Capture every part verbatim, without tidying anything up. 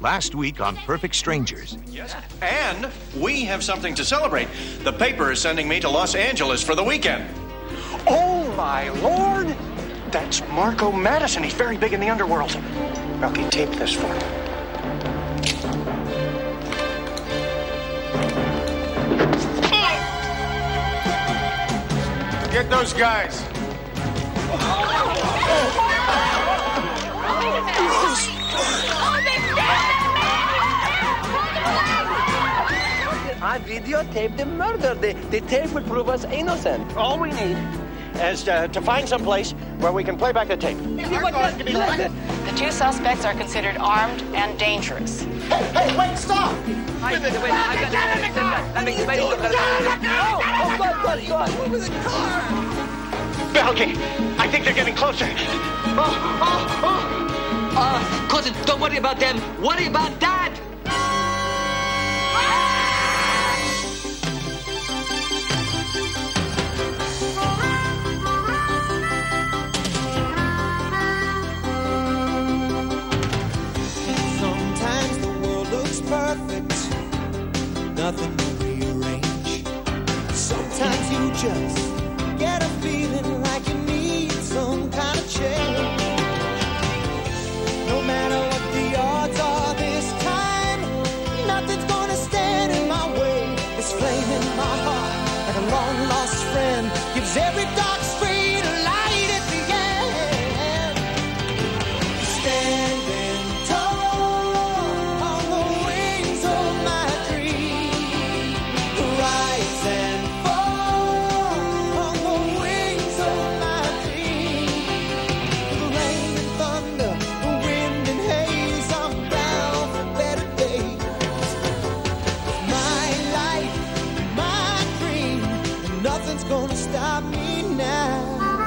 Last week on Perfect Strangers. Yes, and we have something to celebrate. The paper is sending me to Los Angeles for the weekend. Oh, my Lord! That's Marco Madison. He's very big in the underworld. Okay, tape this for me. Get those guys. I videotaped the murder. The, the tape will prove us innocent. All we need is uh, to find some place where we can play back the tape. The two suspects are considered armed and dangerous. Hey, hey, wait, stop! Wait, wait, wait, I got that. Let me, let me look at it. Oh, oh, God, God, God. Over the car. Balky, I think they're getting closer. Oh, oh, oh. Uh, cousin, don't worry about them. Worry about Dad. Sometimes the world looks perfect, nothing to rearrange. Sometimes you just get a feeling like you need some kind of change. No matter what the odds are this time, nothing's gonna stand in my way. This flame in my heart, like a long lost friend, gives every dark street a light at the end. Standing tall on the wings of my dream, rise and fall on the wings of my dream. The rain and thunder, the wind and haze, I'm bound for better days. My life, my dream, and nothing's gonna stop me now.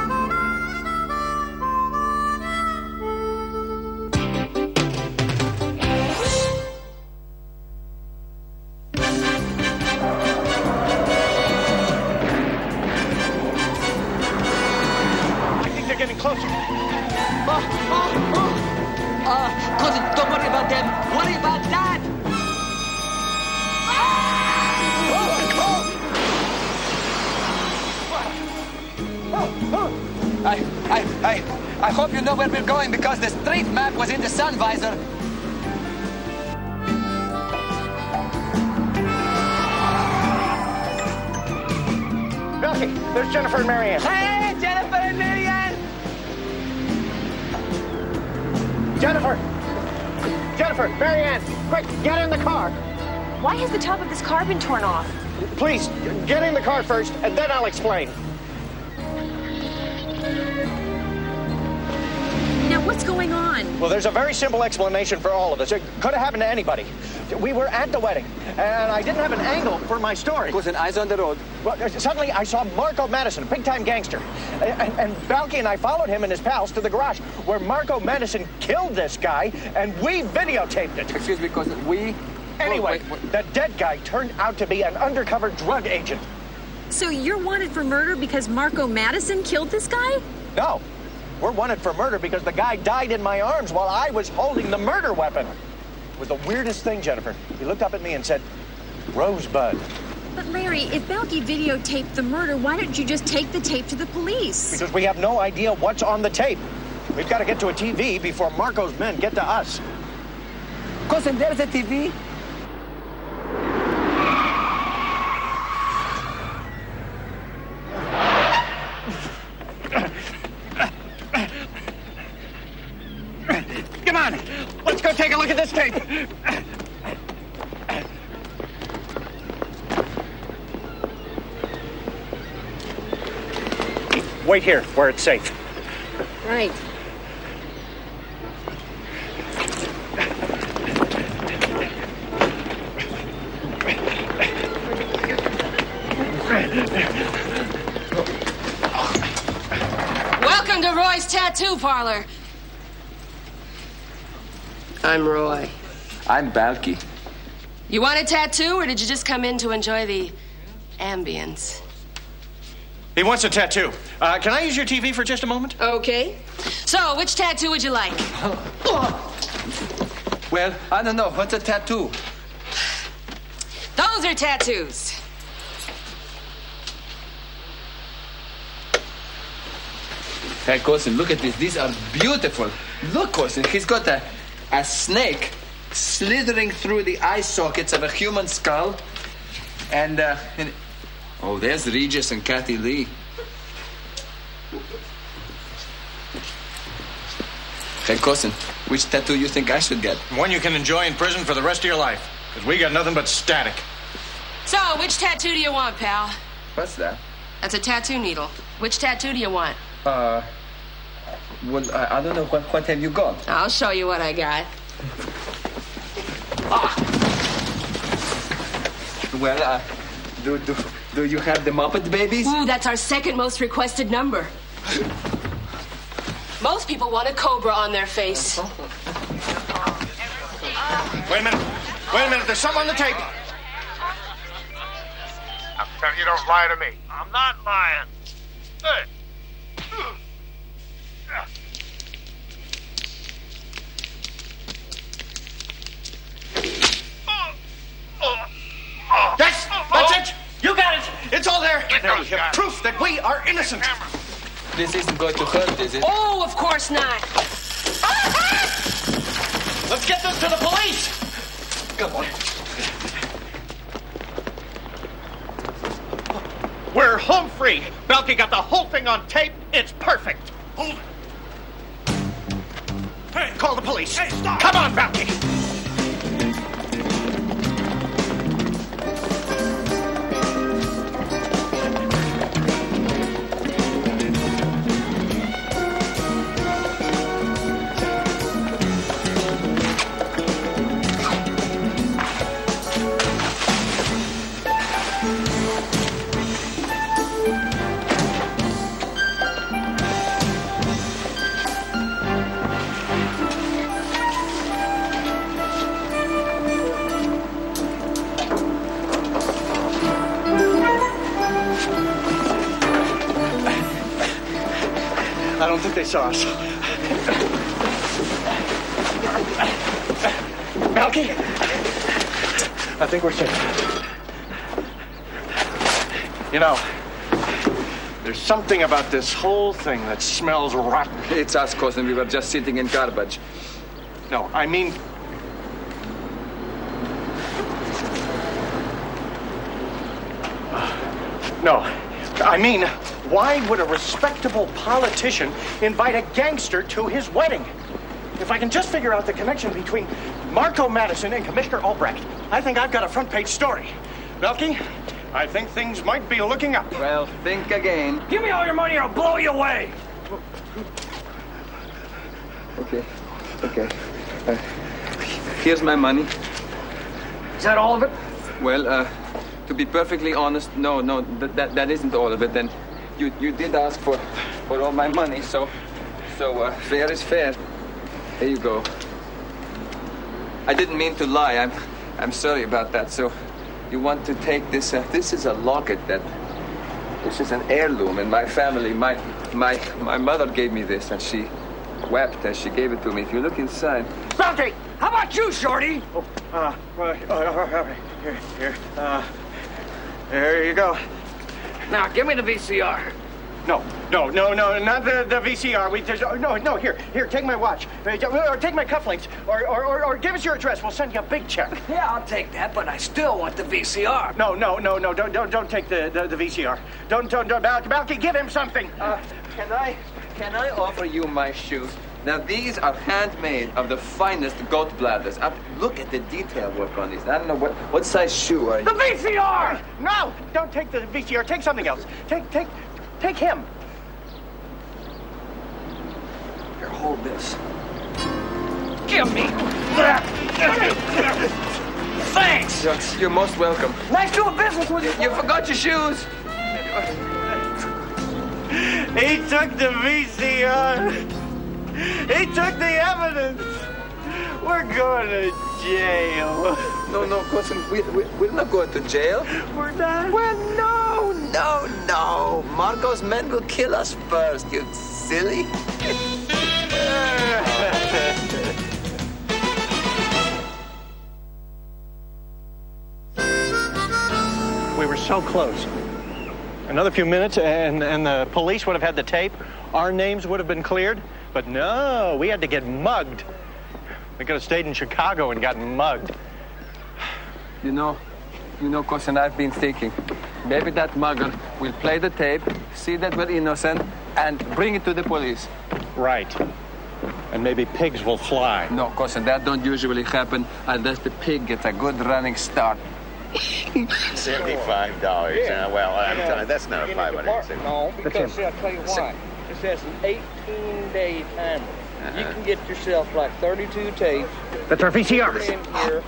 I think they're getting closer. Oh, oh, oh. Uh, cousin, don't worry about them. Worry about Dad. I, I, I, I hope you know where we're going because the street map was in the sun visor. Balky, there's Jennifer and Marianne. Hey, Jennifer and Marianne! Jennifer! Jennifer, Marianne, quick, get in the car. Why has the top of this car been torn off? Please, get in the car first, and then I'll explain. Now, what's going on? Well, there's a very simple explanation for all of this. It could have happened to anybody. We were at the wedding, and I didn't have an angle for my story. Cousin, eyes on the road. Well, suddenly I saw Marco Madison, a big-time gangster. And, and Balky and I followed him and his pals to the garage where Marco Madison killed this guy, and we videotaped it. Excuse me, cousin, we... Anyway, Oh, wait, wait. the dead guy turned out to be an undercover drug agent. So you're wanted for murder because Marco Madison killed this guy? No, we're wanted for murder because the guy died in my arms while I was holding the murder weapon. It was the weirdest thing, Jennifer. He looked up at me and said, Rosebud. But Larry, if Balky videotaped the murder, why don't you just take the tape to the police? Because we have no idea what's on the tape. We've got to get to a T V before Marco's men get to us. Cousin, there's a T V. Come on, let's go take a look at this tape. Wait here, where it's safe. Right. Welcome to Roy's Tattoo Parlor. I'm Roy. I'm Balky. You want a tattoo, or did you just come in to enjoy the ambience? He wants a tattoo. Uh, can I use your T V for just a moment? Okay. So, which tattoo would you like? Well, I don't know. What's a tattoo? Those are tattoos. Hey, cousin, look at this. These are beautiful. Look, cousin, he's got a, a snake slithering through the eye sockets of a human skull. And, uh, and... oh, there's Regis and Kathy Lee. Hey, cousin, which tattoo you think I should get? One you can enjoy in prison for the rest of your life. Because we got nothing but static. So, which tattoo do you want, pal? What's that? That's a tattoo needle. Which tattoo do you want? Uh, well, I, I don't know. What, what have you got? I'll show you what I got. Ah. Well, uh, do, do, do you have the Muppet Babies? Ooh, that's our second most requested number. Most people want a cobra on their face. Wait a minute. Wait a minute. There's something on the tape. I'm telling you, don't lie to me. I'm not lying. Hey. That's, that's it. You got it. It's all there. There you have proof that we are innocent. This isn't going to hurt, is it? Oh, of course not. Let's get this to the police. Come on. We're home free. Balky got the whole thing on tape. It's perfect. Hold it. Hey, call the police. Hey, stop. Come on, Balky. I don't think they saw us. Balky? I think we're safe. You know, there's something about this whole thing that smells rotten. It's us, cousin. We were just sitting in garbage. No, I mean... No, I mean, why would a respectable politician invite a gangster to his wedding? If I can just figure out the connection between Marco Madison and Commissioner Albrecht, I think I've got a front-page story. Belky, I think things might be looking up. Well, think again. Give me all your money or I'll blow you away. Okay, okay. Uh, here's my money. Is that all of it? Well, uh, to be perfectly honest, no, no, that that, that isn't all of it. And you you did ask for for all my money, so so uh, fair is fair. Here you go. I didn't mean to lie. I'm I'm sorry about that. So you want to take this? Uh, this is a locket that. This is an heirloom in my family. My my my mother gave me this, and she wept as she gave it to me. If you look inside. Balky, how about you, Shorty? Oh, uh, right, uh, all right, here, here, uh, there you go. Now, give me the V C R. No, no, no, no, not the, the V C R. We just, no, no, here, here, take my watch, or take my cufflinks, or, or, or, or give us your address. We'll send you a big check. Yeah, I'll take that, but I still want the V C R. No, no, no, no, don't, don't, don't take the, the, the V C R. Don't, don't, don't, Balky, Balky, give him something. Uh, can I, can I offer you my shoes? Now, these are handmade of the finest goat bladders. Uh, look at the detail work on these. I don't know, what, what size shoe are you? The V C R! No, don't take the V C R. Take something else. Take, take, take him. Here, hold this. Give me that! Thanks! You're, you're most welcome. Nice doing business with you. You forgot your shoes. He took the V C R. He took the evidence. We're going to jail. No, no, cousin, we, we, we're not going to jail. We're not. Well, no, no, no. Marco's men will kill us first, you silly. We were so close. Another few minutes and, and the police would have had the tape. Our names would have been cleared. But no, we had to get mugged. We could have stayed in Chicago and gotten mugged. You know, you know, Cousin, I've been thinking. Maybe that mugger will play the tape, see that we're innocent, and bring it to the police. Right. And maybe pigs will fly. No, Cousin, that don't usually happen unless the pig gets a good running start. Seventy-five dollars. Yeah. Uh, well, I'm telling you, that's not a five hundred. No, because see, I'll tell you why. This has an eighteen-day timer. Uh-huh. You can get yourself like thirty-two tapes. That's our V C R. In here.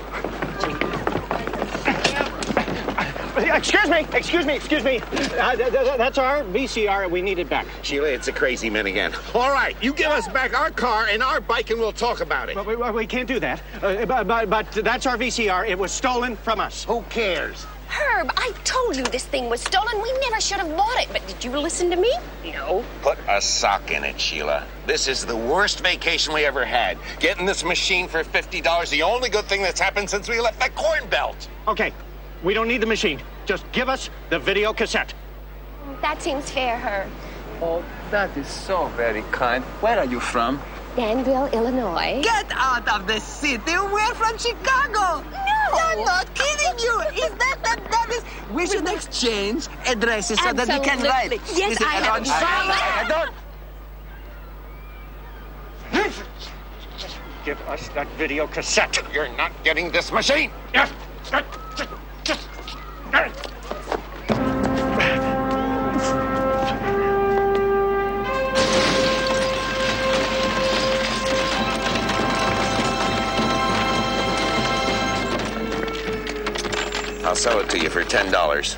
Excuse me, excuse me, excuse me. Uh, th- th- that's our V C R, and we need it back. Sheila, it's a crazy man again. All right, you give us back our car and our bike, and we'll talk about it. But we, we can't do that. Uh, but, but, but that's our V C R. It was stolen from us. Who cares? Herb, I told you this thing was stolen. We never should have bought it. But did you listen to me? No. Put a sock in it, Sheila. This is the worst vacation we ever had. Getting this machine for fifty dollars, the only good thing that's happened since we left that corn belt. Okay, we don't need the machine. Just give us the video cassette. That seems fair, Herb. Oh, that is so very kind. Where are you from? Danville, Illinois. Get out of the city. We're from Chicago. No. I'm not kidding you. Is that that that is? We should exchange addresses so that we can write. Yes, is it I have. around- I don't. Give us that video cassette. You're not getting this machine. Yes. I'll sell it to you for ten dollars.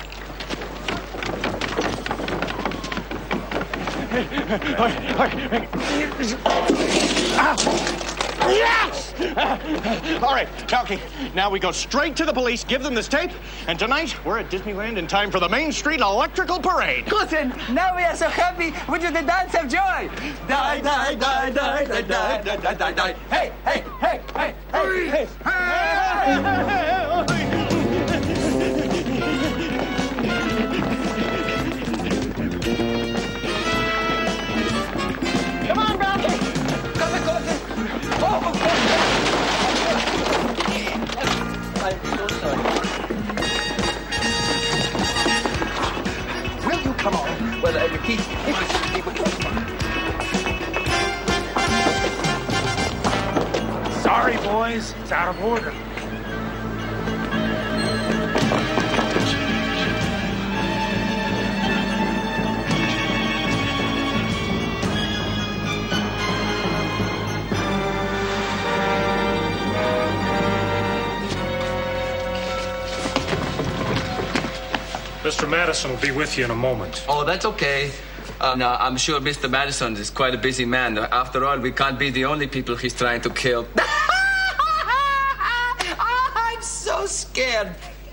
Yes! All right, Talkie, now we go straight to the police, give them this tape, and tonight we're at Disneyland in time for the Main Street Electrical Parade. Cousin, now we are so happy. We do the dance of joy. Die, die, die, die, die, die, die, die, die, die. Hey, hey, hey, hey, hey, hey, hey. Come on, Balky! Come on, cousin. Oh, I'm so sorry. Will you come on? Well, I repeat, Sorry, boys. It's out of order. Mister Madison will be with you in a moment. Oh, that's okay. Uh, now, I'm sure Mister Madison is quite a busy man. After all, we can't be the only people he's trying to kill. I'm so scared.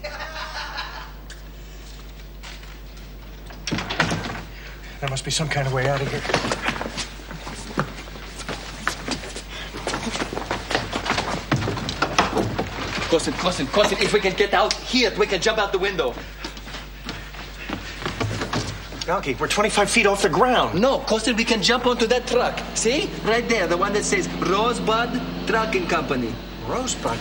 There must be some kind of way out of here. Cousin, cousin, cousin, if we can get out here, we can jump out the window. Balky, we're twenty-five feet off the ground. No, cousin, we can jump onto that truck. See? Right there, the one that says Rosebud Trucking Company. Rosebud?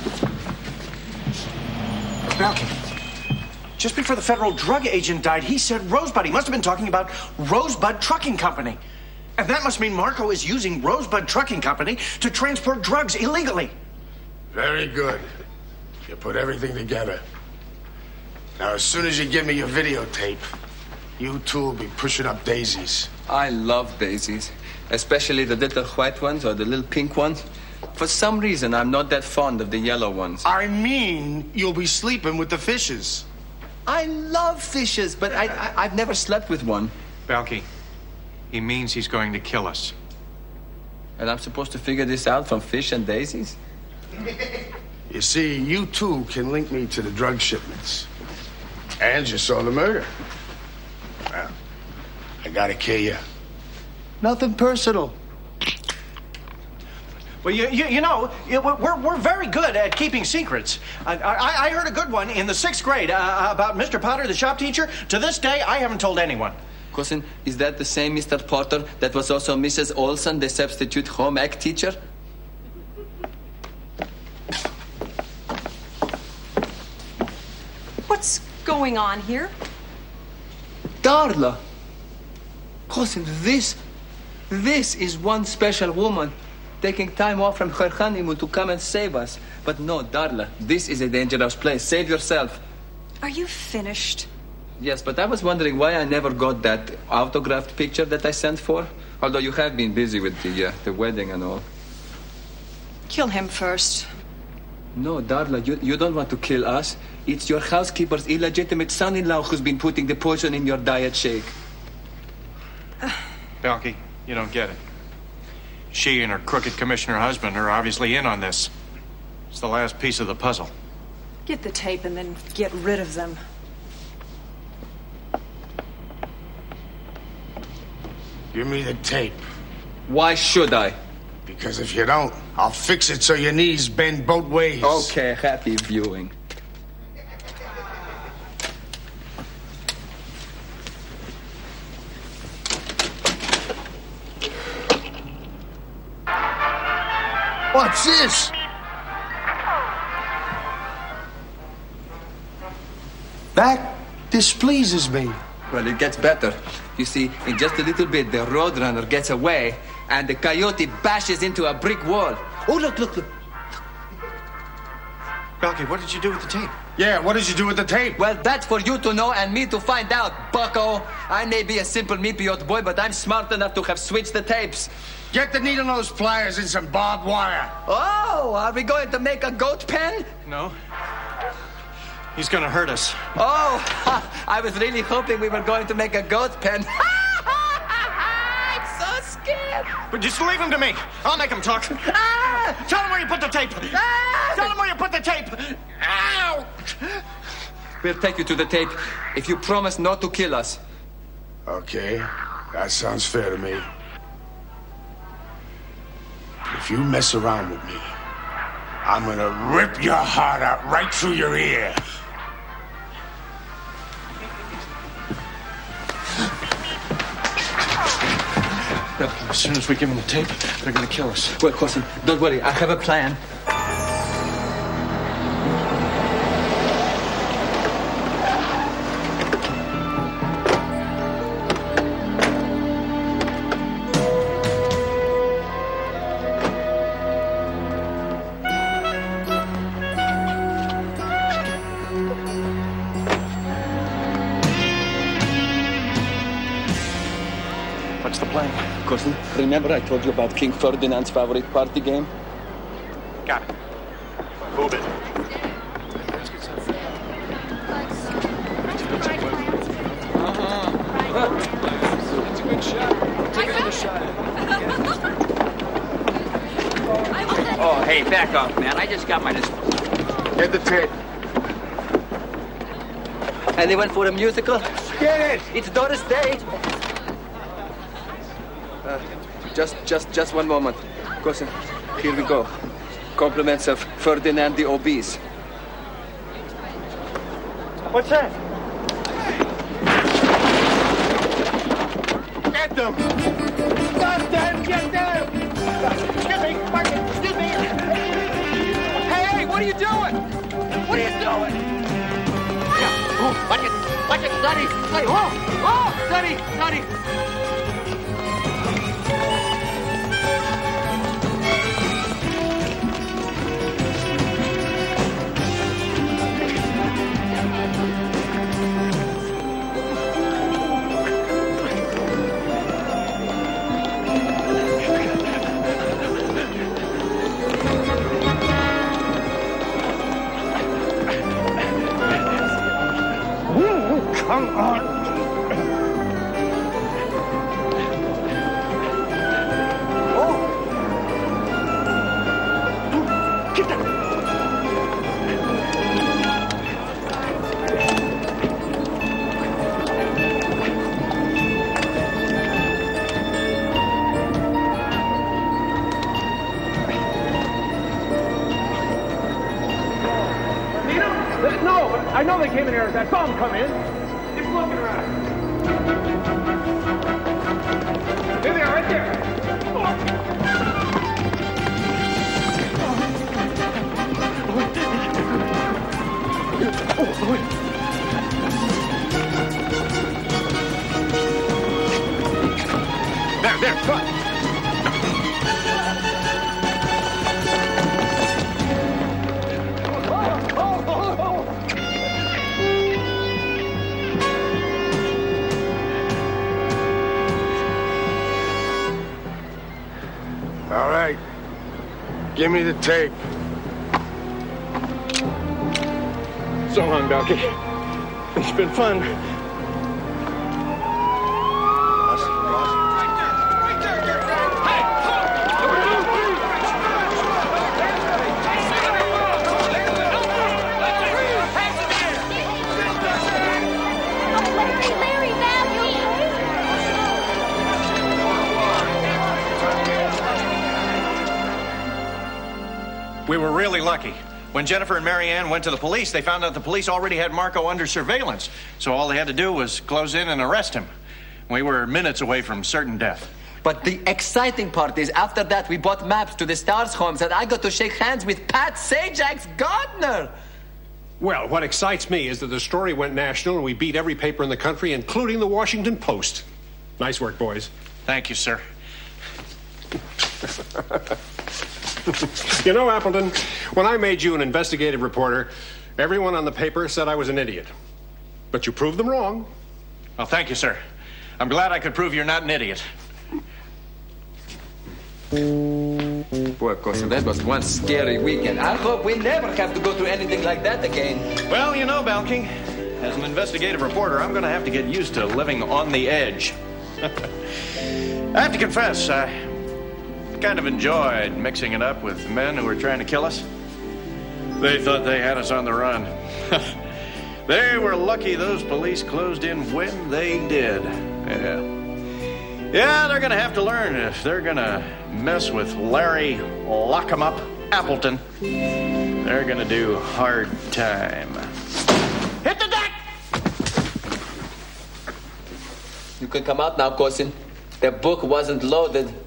Balky, just before the federal drug agent died, he said Rosebud. He must have been talking about Rosebud Trucking Company. And that must mean Marco is using Rosebud Trucking Company to transport drugs illegally. Very good. You put everything together. Now, as soon as you give me your videotape, you two will be pushing up daisies. I love daisies, especially the little white ones or the little pink ones. For some reason, I'm not that fond of the yellow ones. I mean, you'll be sleeping with the fishes. I love fishes, but I, I, I've never slept with one. Balky, he means he's going to kill us. And I'm supposed to figure this out from fish and daisies? You see, you two can link me to the drug shipments. And you saw the murder. Well, I gotta kill you. Nothing personal. Well, you, you, you know, you, we're, we're very good at keeping secrets. I, I, I heard a good one in the sixth grade uh, about Mister Potter, the shop teacher. To this day, I haven't told anyone. Cousin, is that the same Mister Potter that was also Missus Olson, the substitute home ec teacher? What's going on here? Darla! Cousin, this, this is one special woman taking time off from her honeymoon to come and save us. But no, Darla, this is a dangerous place. Save yourself. Are you finished? Yes, but I was wondering why I never got that autographed picture that I sent for. Although you have been busy with the, uh, the wedding and all. Kill him first. No, Darla, you, you don't want to kill us. It's your housekeeper's illegitimate son-in-law who's been putting the poison in your diet shake. Balky, you don't get it. She and her crooked commissioner husband are obviously in on this. It's the last piece of the puzzle. Get the tape and then get rid of them. Give me the tape. Why should I? Because if you don't, I'll fix it so your knees bend both ways. Okay, happy viewing. What's this? That displeases me. Well, it gets better. You see, in just a little bit, the Roadrunner gets away, and the coyote bashes into a brick wall. Oh, look, look, look. Balky, what did you do with the tape? Yeah, what did you do with the tape? Well, that's for you to know and me to find out, bucko. I may be a simple meepy-old boy, but I'm smart enough to have switched the tapes. Get the needle-nose pliers and some barbed wire. Oh, are we going to make a goat pen? No. He's gonna hurt us. Oh, I was really hoping we were going to make a goat pen. I'm so scared. But just leave him to me. I'll make him talk. Ah! Tell him where you put the tape. Ah! Tell him where you put the tape. Ow! We'll take you to the tape if you promise not to kill us. Okay, that sounds fair to me. If you mess around with me, I'm gonna rip your heart out right through your ear. As soon as we give them the tape, they're gonna kill us. Well, cousin, don't worry. I have a plan. What's the plan? Cousin, remember I told you about King Ferdinand's favorite party game? Got it. Move it. That's a good shot. Take another shot. Oh, hey, back off, man. I just got my... Dis- Get the tape. And they went for a musical? Get it! It's Doris Day. Uh, just, just, just one moment. Cousin, here we go. Compliments of Ferdinand the Obese. What's that? Get them! Stop them! Get them! Excuse me, Martin, excuse me! Hey, hey, what are you doing? What are you doing? Yeah. Oh, watch it, watch it, Sonny, Sonny, oh, oh, Sonny, Sonny. Come on! Oh! Get that! I know they came in here. I saw them come in. Keep looking around. Here they are, right there. There, there, come on. All right. Give me the tape. So long, Balky. It's been fun. We were really lucky. When Jennifer and Mary Ann went to the police, they found out the police already had Marco under surveillance. So all they had to do was close in and arrest him. We were minutes away from certain death. But the exciting part is after that we bought maps to the Stars homes and I got to shake hands with Pat Sajak's Gardner. Well, what excites me is that the story went national and we beat every paper in the country, including the Washington Post. Nice work, boys. Thank you, sir. You know, Appleton, when I made you an investigative reporter, everyone on the paper said I was an idiot. But you proved them wrong. Well, thank you, sir. I'm glad I could prove you're not an idiot. Boy, Cousin, that was one scary weekend. I hope we never have to go through anything like that again. Well, you know, Balky, as an investigative reporter, I'm going to have to get used to living on the edge. I have to confess, I kind of enjoyed mixing it up with men who were trying to kill us. They thought they had us on the run. They were lucky those police closed in when they did. Yeah. Yeah, they're going to have to learn if they're going to mess with Larry Lock-em-up Appleton. They're going to do hard time. Hit the deck! You can come out now, Cousin. The book wasn't loaded.